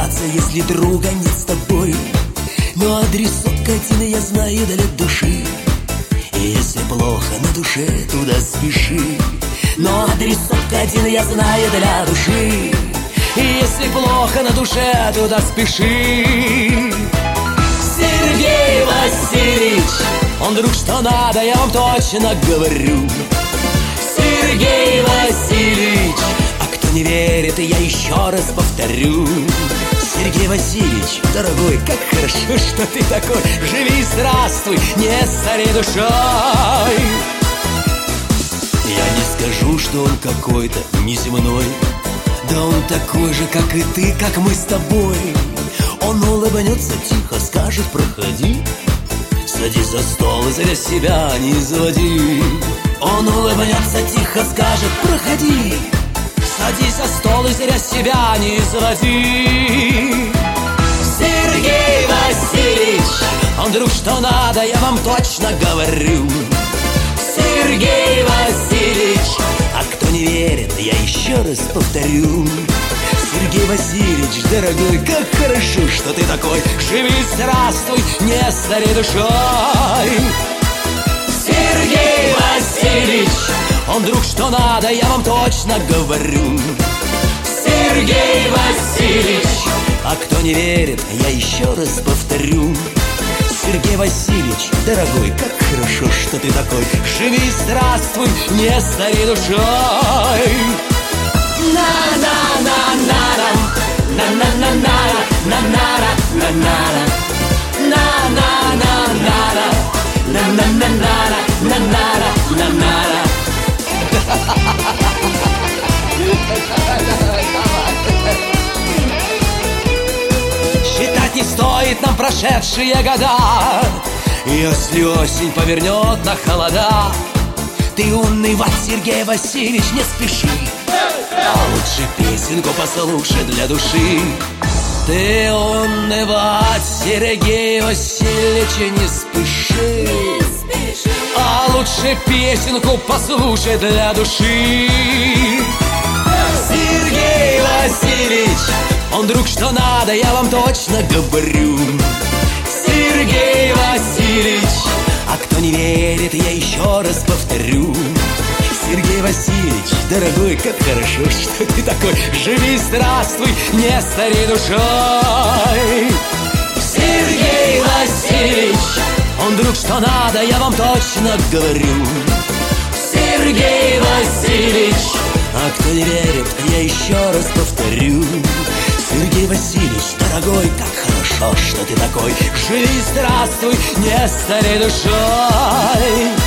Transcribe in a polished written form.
улыбаться, если друга нет с тобой. Но адресок один я знаю для души, и если плохо на душе, туда спеши. Но адресок один я знаю для души, и если плохо на душе, туда спеши. Сергей Васильевич, он друг что надо, я вам точно говорю. Сергей Васильевич, а кто не верит, я еще раз повторю. Сергей Васильевич, дорогой, как хорошо, что ты такой. Живи, здравствуй, не старей душой. Я не скажу, что он какой-то неземной, да он такой же, как и ты, как мы с тобой. Он улыбнется тихо, скажет: проходи, садись за стол и зря себя не заводи. Он улыбнется тихо, скажет: проходи, садись за стол и зря себя не заводи. Сергей Васильевич, он друг что надо, я вам точно говорю. Сергей Васильевич, а кто не верит, я еще раз повторю. Сергей Васильевич, дорогой, как хорошо, что ты такой. Живи, здравствуй, не старей душой. Сергей Васильевич, он друг что надо, я вам точно говорю. Сергей Васильевич, а кто не верит, я еще раз повторю. Сергей Васильевич, дорогой, как хорошо, что ты такой. Живи, здравствуй, не старей душой. На-на-на-на-на, на-на-на-на-на, на-на-на-на-на, на-на-на-на-на, на-на-на-на-на-на-на-на. Считать не стоит нам прошедшие года. Если осень повернет на холода, ты унывать, Сергей Васильевич, не спеши, а лучше песенку послушай для души. Ты унывать, Сергей Васильевич, не спеши, а лучше песенку послушай для души. Сергей Васильевич, он друг что надо, я вам точно говорю. Сергей Васильевич, а кто не верит, я еще раз повторю. Сергей Васильевич, дорогой, как хорошо, что ты такой. Живи, здравствуй, не старей душой. Сергей Васильевич, он друг что надо, я вам точно говорю. Сергей Васильевич, а кто не верит, я еще раз повторю. Сергей Васильевич, дорогой, как хорошо, что ты такой. Живи, здравствуй, не старей душой.